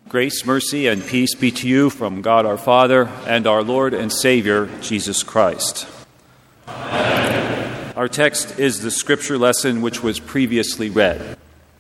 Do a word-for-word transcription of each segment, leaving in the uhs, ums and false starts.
Grace, mercy, and peace be to you from God our Father and our Lord and Savior, Jesus Christ. Amen. Our text is the scripture lesson which was previously read.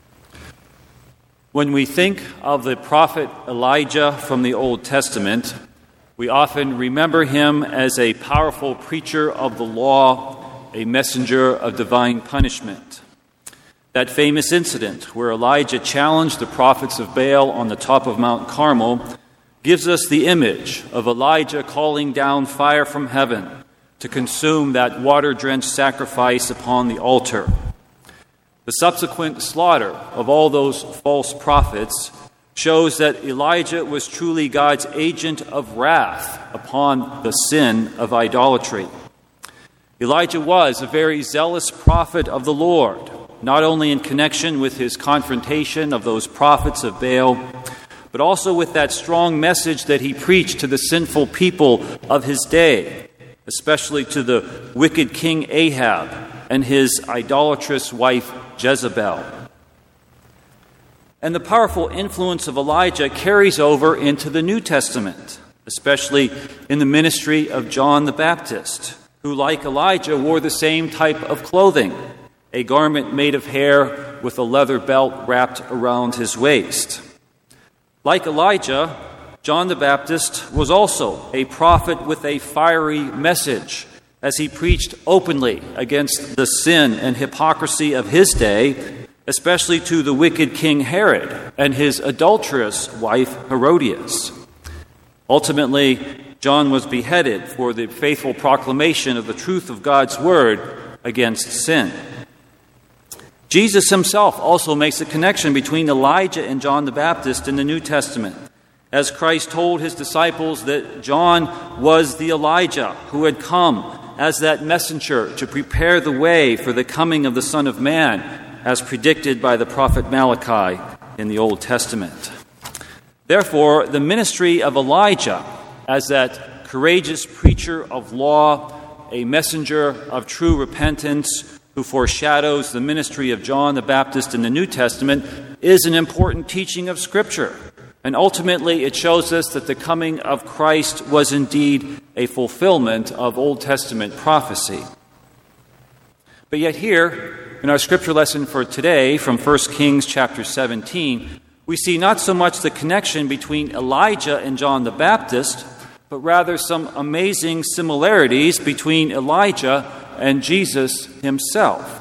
When we think of the prophet Elijah from the Old Testament, we often remember him as a powerful preacher of the law, a messenger of divine punishment. That famous incident where Elijah challenged the prophets of Baal on the top of Mount Carmel gives us the image of Elijah calling down fire from heaven to consume that water-drenched sacrifice upon the altar. The subsequent slaughter of all those false prophets shows that Elijah was truly God's agent of wrath upon the sin of idolatry. Elijah was a very zealous prophet of the Lord, not only in connection with his confrontation of those prophets of Baal, but also with that strong message that he preached to the sinful people of his day, especially to the wicked king Ahab and his idolatrous wife Jezebel. And the powerful influence of Elijah carries over into the New Testament, especially in the ministry of John the Baptist, who, like Elijah, wore the same type of clothing, a garment made of hair with a leather belt wrapped around his waist. Like Elijah, John the Baptist was also a prophet with a fiery message as he preached openly against the sin and hypocrisy of his day, especially to the wicked King Herod and his adulterous wife Herodias. Ultimately, John was beheaded for the faithful proclamation of the truth of God's word against sin. Jesus himself also makes a connection between Elijah and John the Baptist in the New Testament, as Christ told his disciples that John was the Elijah who had come as that messenger to prepare the way for the coming of the Son of Man, as predicted by the prophet Malachi in the Old Testament. Therefore, the ministry of Elijah as that courageous preacher of law, a messenger of true repentance, who foreshadows the ministry of John the Baptist in the New Testament, is an important teaching of Scripture. And ultimately, it shows us that the coming of Christ was indeed a fulfillment of Old Testament prophecy. But yet here, in our Scripture lesson for today, from First Kings chapter seventeen, we see not so much the connection between Elijah and John the Baptist, but rather some amazing similarities between Elijah and Jesus himself.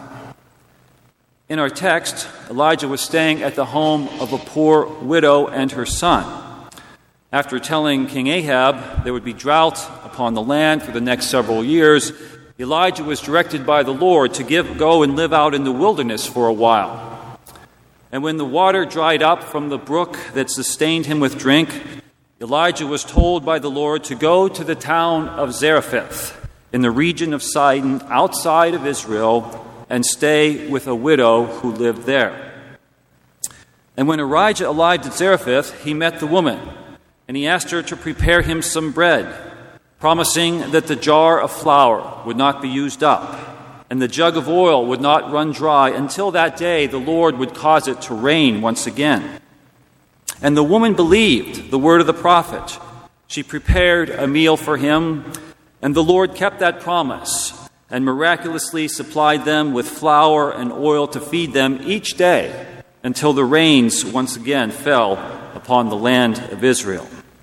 In our text, Elijah was staying at the home of a poor widow and her son. After telling King Ahab there would be drought upon the land for the next several years, Elijah was directed by the Lord to give, go and live out in the wilderness for a while. And when the water dried up from the brook that sustained him with drink, Elijah was told by the Lord to go to the town of Zarephath in the region of Sidon, outside of Israel, and stay with a widow who lived there. And when Elijah arrived at Zarephath, he met the woman, and he asked her to prepare him some bread, promising that the jar of flour would not be used up, and the jug of oil would not run dry until that day the Lord would cause it to rain once again. And the woman believed the word of the prophet. She prepared a meal for him, and the Lord kept that promise and miraculously supplied them with flour and oil to feed them each day until the rains once again fell upon the land of Israel.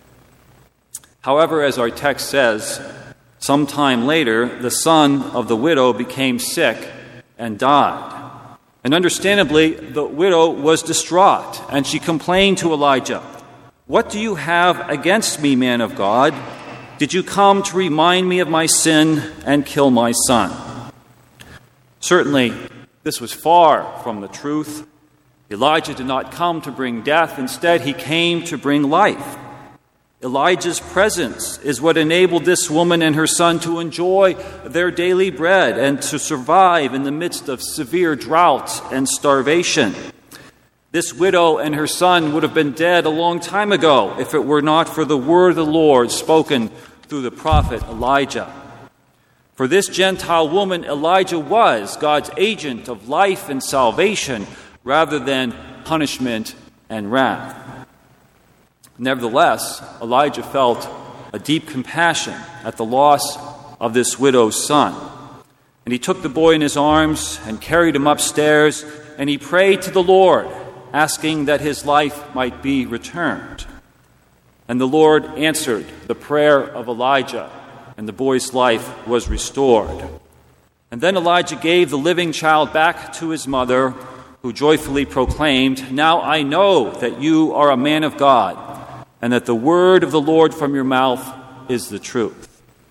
However, as our text says, sometime later, the son of the widow became sick and died. And understandably, the widow was distraught, and she complained to Elijah, "What do you have against me, man of God? Did you come to remind me of my sin and kill my son?" Certainly, this was far from the truth. Elijah did not come to bring death. Instead, he came to bring life. Elijah's presence is what enabled this woman and her son to enjoy their daily bread and to survive in the midst of severe drought and starvation. This widow and her son would have been dead a long time ago if it were not for the word of the Lord spoken through the prophet Elijah. For this Gentile woman, Elijah was God's agent of life and salvation rather than punishment and wrath. Nevertheless, Elijah felt a deep compassion at the loss of this widow's son. And he took the boy in his arms and carried him upstairs, and he prayed to the Lord, asking that his life might be returned. And the Lord answered the prayer of Elijah, and the boy's life was restored. And then Elijah gave the living child back to his mother, who joyfully proclaimed, "Now I know that you are a man of God, and that the word of the Lord from your mouth is the truth."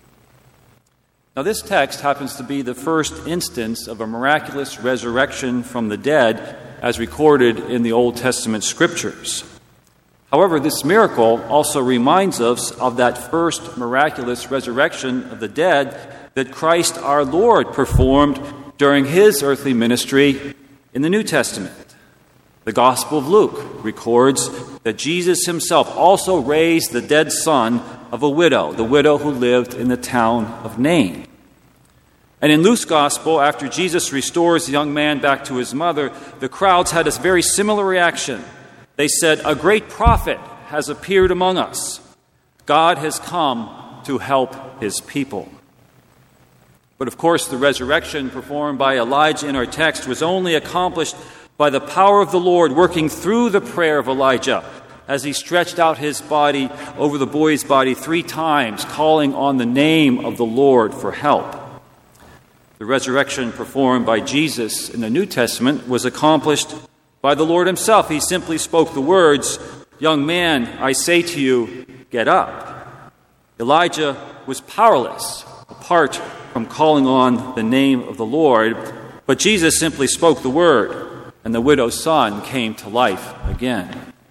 Now, this text happens to be the first instance of a miraculous resurrection from the dead as recorded in the Old Testament scriptures. However, this miracle also reminds us of that first miraculous resurrection of the dead that Christ our Lord performed during his earthly ministry in the New Testament. The Gospel of Luke records that Jesus himself also raised the dead son of a widow, the widow who lived in the town of Nain. And in Luke's Gospel, after Jesus restores the young man back to his mother, the crowds had a very similar reaction. They said, "A great prophet has appeared among us. God has come to help his people." But of course, the resurrection performed by Elijah in our text was only accomplished by the power of the Lord working through the prayer of Elijah as he stretched out his body over the boy's body three times, calling on the name of the Lord for help. The resurrection performed by Jesus in the New Testament was accomplished by the Lord himself. He simply spoke the words, "Young man, I say to you, get up." Elijah was powerless apart from calling on the name of the Lord, but Jesus simply spoke the word, and the widow's son came to life again.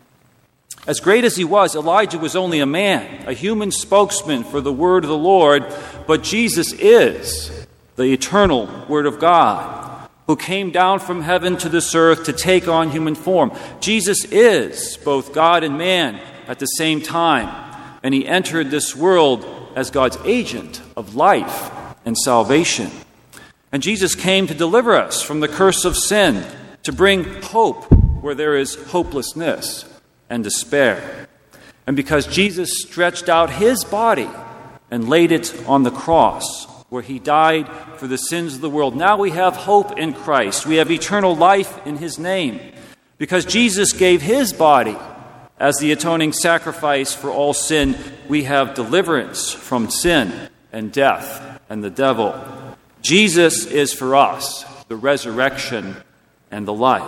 As great as he was, Elijah was only a man, a human spokesman for the word of the Lord, but Jesus is the eternal Word of God, who came down from heaven to this earth to take on human form. Jesus is both God and man at the same time, and he entered this world as God's agent of life and salvation. And Jesus came to deliver us from the curse of sin, to bring hope where there is hopelessness and despair. And because Jesus stretched out his body and laid it on the cross, where he died for the sins of the world, now we have hope in Christ. We have eternal life in his name. Because Jesus gave his body as the atoning sacrifice for all sin, we have deliverance from sin and death and the devil. Jesus is for us the resurrection and the life.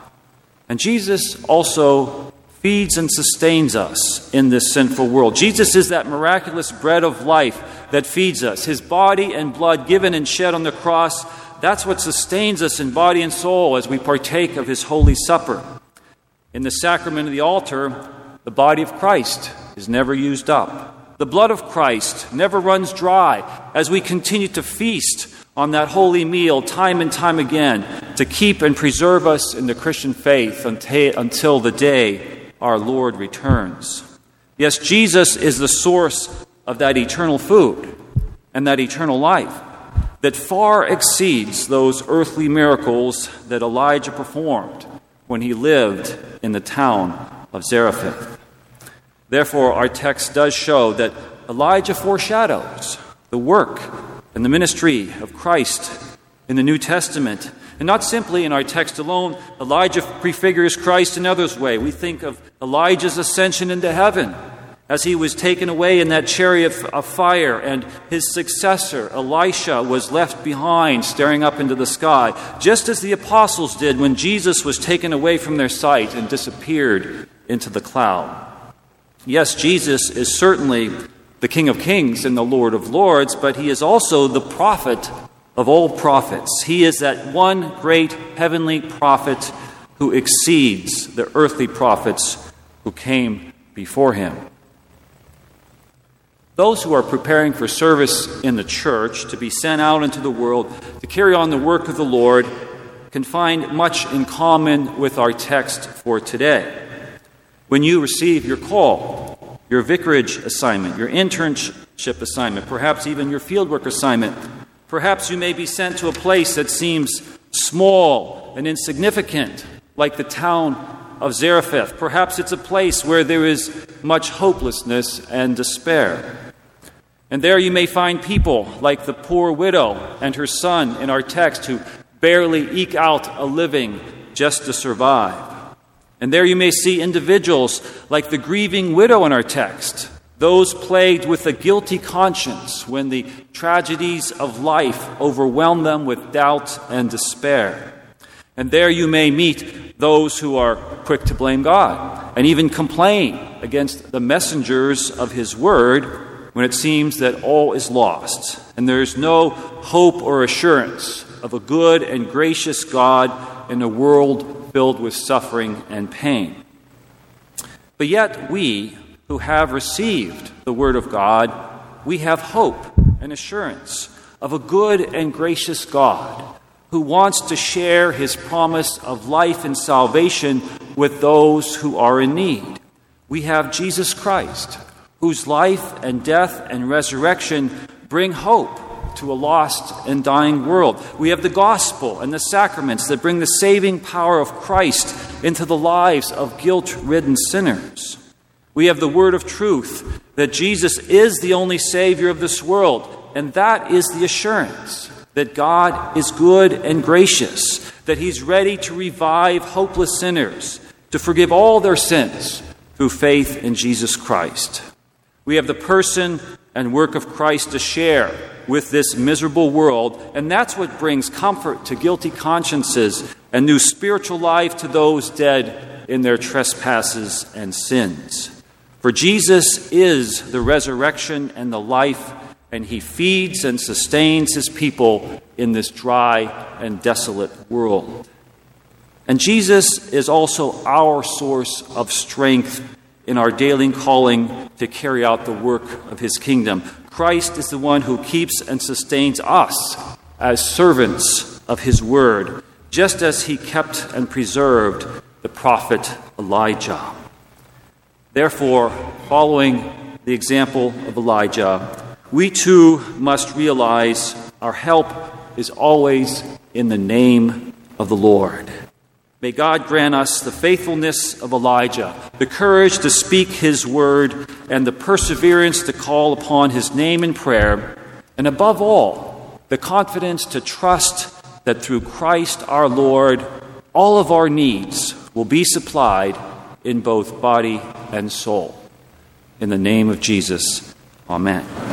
And Jesus also feeds and sustains us in this sinful world. Jesus is that miraculous bread of life that feeds us. His body and blood given and shed on the cross, that's what sustains us in body and soul as we partake of his holy supper. In the sacrament of the altar, the body of Christ is never used up. The blood of Christ never runs dry as we continue to feast on that holy meal time and time again to keep and preserve us in the Christian faith until the day our Lord returns. Yes, Jesus is the source of that eternal food and that eternal life that far exceeds those earthly miracles that Elijah performed when he lived in the town of Zarephath. Therefore, our text does show that Elijah foreshadows the work and the ministry of Christ in the New Testament. And not simply in our text alone, Elijah prefigures Christ in others' way. We think of Elijah's ascension into heaven as he was taken away in that chariot of fire, and his successor, Elisha, was left behind staring up into the sky, just as the apostles did when Jesus was taken away from their sight and disappeared into the cloud. Yes, Jesus is certainly the King of Kings and the Lord of Lords, but he is also the prophet of all prophets. He is that one great heavenly prophet who exceeds the earthly prophets who came before him. Those who are preparing for service in the church to be sent out into the world to carry on the work of the Lord can find much in common with our text for today. When you receive your call, your vicarage assignment, your internship assignment, perhaps even your fieldwork assignment, perhaps you may be sent to a place that seems small and insignificant, like the town of Zarephath. Perhaps it's a place where there is much hopelessness and despair. And there you may find people like the poor widow and her son in our text who barely eke out a living just to survive. And there you may see individuals like the grieving widow in our text, those plagued with a guilty conscience when the tragedies of life overwhelm them with doubt and despair. And there you may meet those who are quick to blame God and even complain against the messengers of His word when it seems that all is lost and there is no hope or assurance of a good and gracious God in a world filled with suffering and pain. But yet we, who have received the Word of God, we have hope and assurance of a good and gracious God who wants to share His promise of life and salvation with those who are in need. We have Jesus Christ, whose life and death and resurrection bring hope to a lost and dying world. We have the gospel and the sacraments that bring the saving power of Christ into the lives of guilt-ridden sinners. We have the word of truth that Jesus is the only Savior of this world, and that is the assurance that God is good and gracious, that He's ready to revive hopeless sinners, to forgive all their sins through faith in Jesus Christ. We have the person and work of Christ to share with this miserable world, and that's what brings comfort to guilty consciences and new spiritual life to those dead in their trespasses and sins. For Jesus is the resurrection and the life, and He feeds and sustains His people in this dry and desolate world. And Jesus is also our source of strength in our daily calling to carry out the work of His kingdom. Christ is the one who keeps and sustains us as servants of His word, just as He kept and preserved the prophet Elijah. Therefore, following the example of Elijah, we too must realize our help is always in the name of the Lord. May God grant us the faithfulness of Elijah, the courage to speak His word, and the perseverance to call upon His name in prayer, and above all, the confidence to trust that through Christ our Lord, all of our needs will be supplied in both body and soul. In the name of Jesus, amen.